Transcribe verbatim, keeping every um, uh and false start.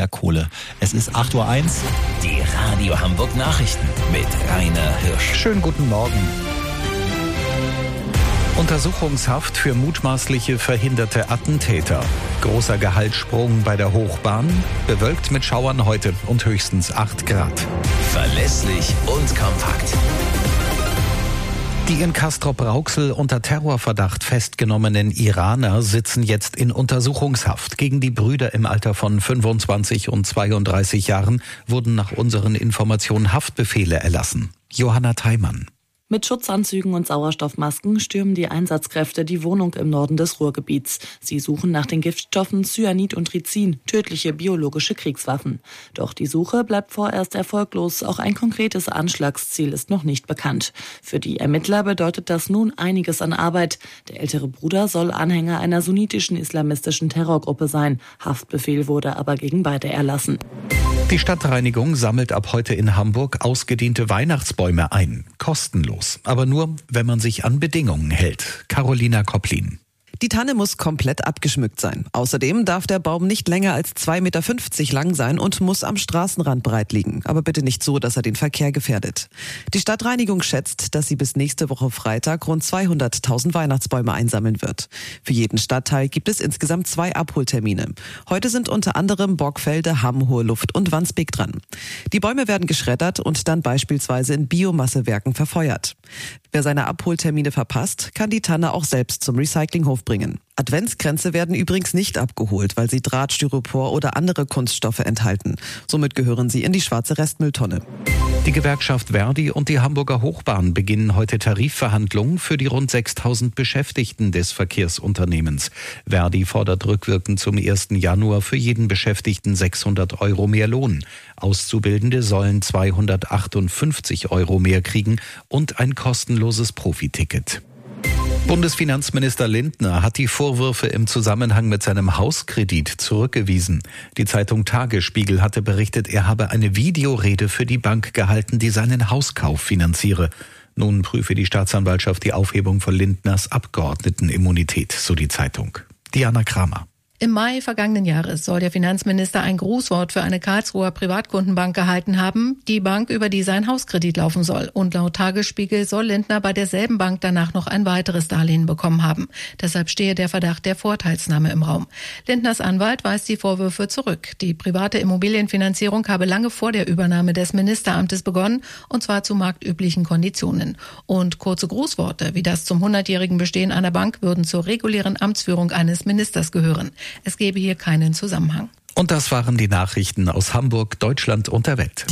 Feuerkohle. Es ist acht Uhr eins. Die Radio Hamburg Nachrichten mit Rainer Hirsch. Schönen guten Morgen. Untersuchungshaft für mutmaßliche verhinderte Attentäter. Großer Gehaltssprung bei der Hochbahn. Bewölkt mit Schauern heute und höchstens acht Grad. Verlässlich und kompakt. Die in Castrop-Rauxel unter Terrorverdacht festgenommenen Iraner sitzen jetzt in Untersuchungshaft. Gegen die Brüder im Alter von fünfundzwanzig und zweiunddreißig Jahren wurden nach unseren Informationen Haftbefehle erlassen. Johanna Theimann. Mit Schutzanzügen und Sauerstoffmasken stürmen die Einsatzkräfte die Wohnung im Norden des Ruhrgebiets. Sie suchen nach den Giftstoffen Cyanid und Rizin, tödliche biologische Kriegswaffen. Doch die Suche bleibt vorerst erfolglos. Auch ein konkretes Anschlagsziel ist noch nicht bekannt. Für die Ermittler bedeutet das nun einiges an Arbeit. Der ältere Bruder soll Anhänger einer sunnitischen islamistischen Terrorgruppe sein. Haftbefehl wurde aber gegen beide erlassen. Die Stadtreinigung sammelt ab heute in Hamburg ausgediente Weihnachtsbäume ein. Kostenlos. Aber nur, wenn man sich an Bedingungen hält. Carolina Kopplin. Die Tanne muss komplett abgeschmückt sein. Außerdem darf der Baum nicht länger als zwei Meter fünfzig lang sein und muss am Straßenrand breit liegen. Aber bitte nicht so, dass er den Verkehr gefährdet. Die Stadtreinigung schätzt, dass sie bis nächste Woche Freitag rund zweihunderttausend Weihnachtsbäume einsammeln wird. Für jeden Stadtteil gibt es insgesamt zwei Abholtermine. Heute sind unter anderem Borgfelde, Hamm, Hohe Luft und Wandsbek dran. Die Bäume werden geschreddert und dann beispielsweise in Biomassewerken verfeuert. Wer seine Abholtermine verpasst, kann die Tanne auch selbst zum Recyclinghof bringen. Adventskränze werden übrigens nicht abgeholt, weil sie Draht, Styropor oder andere Kunststoffe enthalten. Somit gehören sie in die schwarze Restmülltonne. Die Gewerkschaft Verdi und die Hamburger Hochbahn beginnen heute Tarifverhandlungen für die rund sechstausend Beschäftigten des Verkehrsunternehmens. Verdi fordert rückwirkend zum ersten Januar für jeden Beschäftigten sechshundert Euro mehr Lohn. Auszubildende sollen zweihundertachtundfünfzig Euro mehr kriegen und ein kostenloses Profiticket. Bundesfinanzminister Lindner hat die Vorwürfe im Zusammenhang mit seinem Hauskredit zurückgewiesen. Die Zeitung Tagesspiegel hatte berichtet, er habe eine Videorede für die Bank gehalten, die seinen Hauskauf finanziere. Nun prüfe die Staatsanwaltschaft die Aufhebung von Lindners Abgeordnetenimmunität, so die Zeitung. Diana Kramer. Im Mai vergangenen Jahres soll der Finanzminister ein Grußwort für eine Karlsruher Privatkundenbank gehalten haben, die Bank, über die sein Hauskredit laufen soll. Und laut Tagesspiegel soll Lindner bei derselben Bank danach noch ein weiteres Darlehen bekommen haben. Deshalb stehe der Verdacht der Vorteilsnahme im Raum. Lindners Anwalt weist die Vorwürfe zurück. Die private Immobilienfinanzierung habe lange vor der Übernahme des Ministeramtes begonnen, und zwar zu marktüblichen Konditionen. Und kurze Grußworte wie das zum hundertjährigen Bestehen einer Bank würden zur regulären Amtsführung eines Ministers gehören. Es gebe hier keinen Zusammenhang. Und das waren die Nachrichten aus Hamburg, Deutschland und der Welt.